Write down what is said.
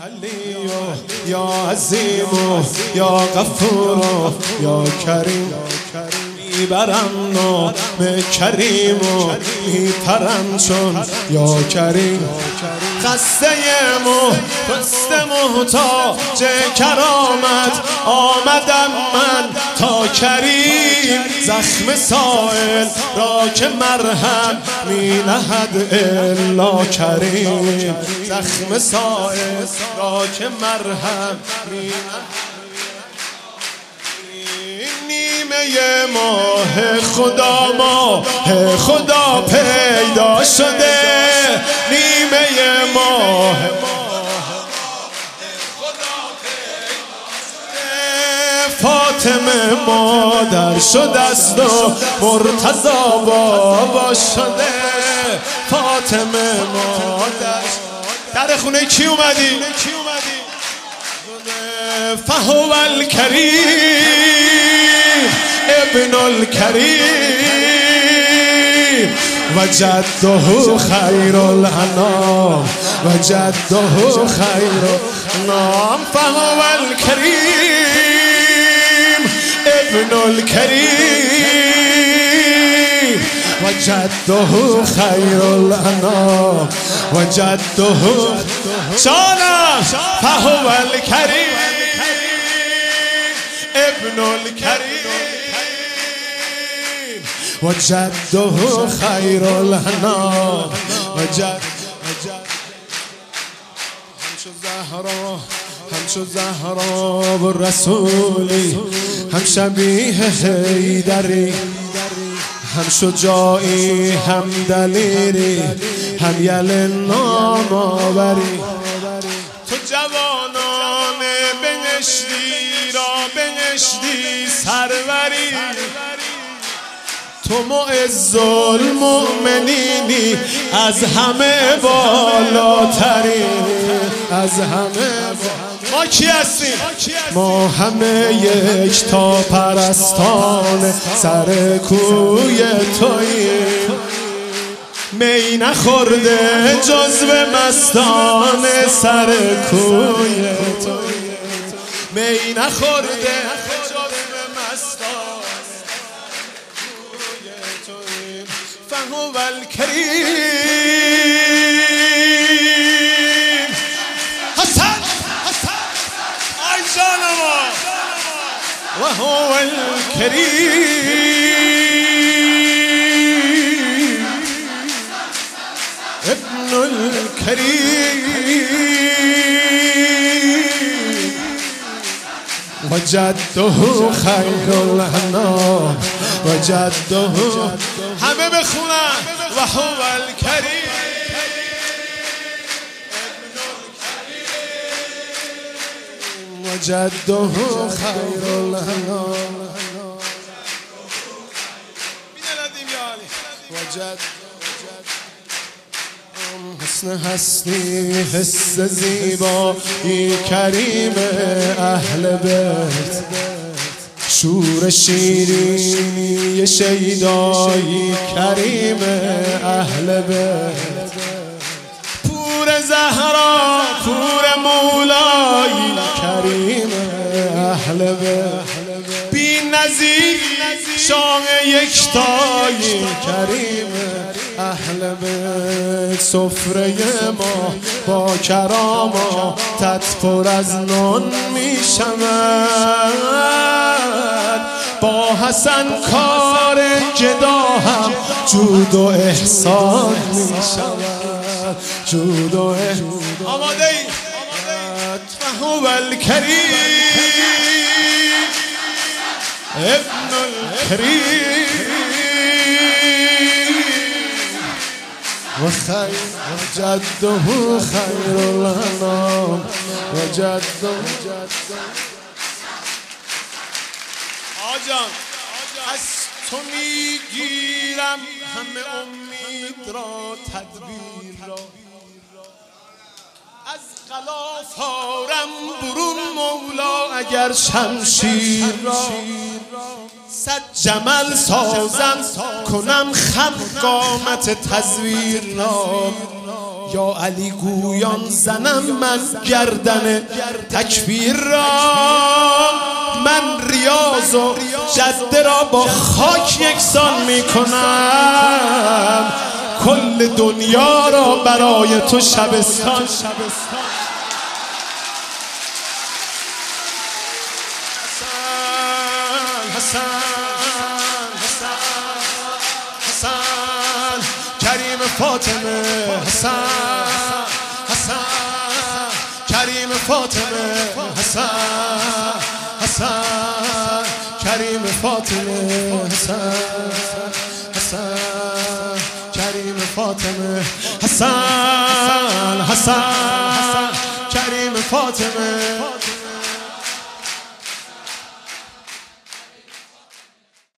علی یا عظیم یا غفور یا کریم میبرم نام کریم و میپرم چون یا کریم خسته محتاج کرامت آمدم من تا کریم زخم سائل را که مرهم می نهد الا کریم زخم سائل را که مرهم می نهد نیمه ماه خدا پیدا شده نیمه ماه خدا پیدا شده فاطمه مادر شده است و مرتضی بابا شده فاطمه مادر در خونه کی اومدی؟ فهو الکریم ابن الکریم و جده خیر الانام و جده خیر الانام فهو الکریم ابن الکریم و جده خیر الانام و جده شانا فهو الکریم ابن الکریم و جده خیر الانام و جد همچو زهرا و رسولی هم شبیه حیدری هم شجاعی هم دلیری هم یل نام آوری تو جوانان بهشتی را بهشتی سروری تو معز المؤمنینی از همه بالاتری از همه ما کی هستیم؟ ما همه یک تا پرستان سر کوی توییم می نخورده جزو مستان سر کوی توییم می نخورده جزو مستان کوی توییم فهو الکریم حسن آی جان ما و هو الکریم ابن الکریم و جده خیر الانام و جده همه بخونن و هو الکریم و جده خیر الانام و جده حسن هستی حس زیبایی کریم اهل بیت شور شیرینی شیدایی کریم اهل بیت پور زهرا پور مولایی کریم اهل بیت بی نظیر شام یکتایی کریم اهل بیت سفره ما با کرامات پر از نان می شود با حسن کار گدا هم جود و احسان می شود جود و احسان آماده ای فهو الکریم ابن الکریم و خیر جده خیر الانام و جده آجان از تو میگیرم همه امید را تدبیر را از غلاف آرم برون مولا اگر شمشیر را صد جمل سازم کنم خم قامت تزویر را یا علی گویان زنم من گردن تکبیر را، من ریاض و جده را با خاک یکسان می کنم، کل دنیا را برای تو شبستان. حسن کریم فاطمه، حسن کریم فاطمه، حسن کریم فاطمه، حسن کریم فاطمه، حسن کریم فاطمه،